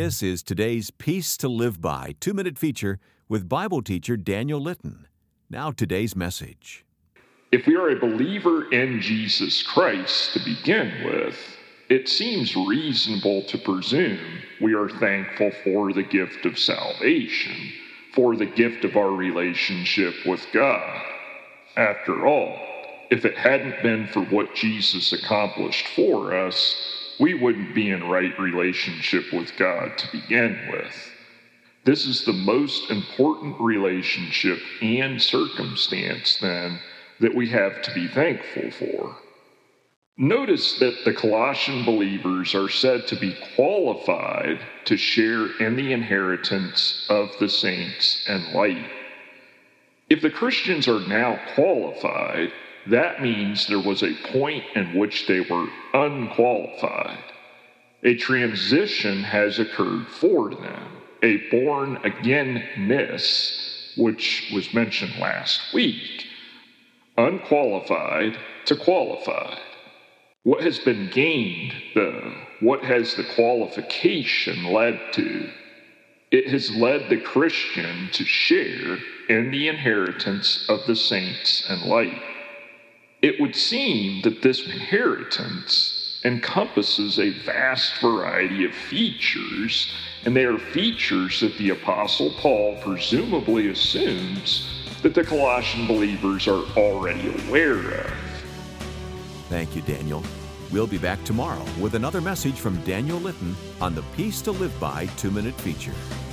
This is today's Peace to Live By 2-minute feature with Bible teacher Daniel Litton. Now today's message. If we are a believer in Jesus Christ to begin with, it seems reasonable to presume we are thankful for the gift of salvation, for the gift of our relationship with God. After all, if it hadn't been for what Jesus accomplished for us, we wouldn't be in right relationship with God to begin with. This is the most important relationship and circumstance, then, that we have to be thankful for. Notice that the Colossian believers are said to be qualified to share in the inheritance of the saints and light. If the Christians are now qualified, that means there was a point in which they were unqualified. A transition has occurred for them, a born-againness, which was mentioned last week. Unqualified to qualified. What has been gained, though? What has the qualification led to? It has led the Christian to share in the inheritance of the saints and light. It would seem that this inheritance encompasses a vast variety of features, and they are features that the Apostle Paul presumably assumes that the Colossian believers are already aware of. Thank you, Daniel. We'll be back tomorrow with another message from Daniel Litton on the Peace to Live By 2-minute feature.